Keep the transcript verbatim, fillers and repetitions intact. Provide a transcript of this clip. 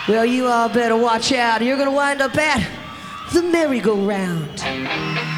Well, you all better watch out. You're gonna wind up at the merry-go-round.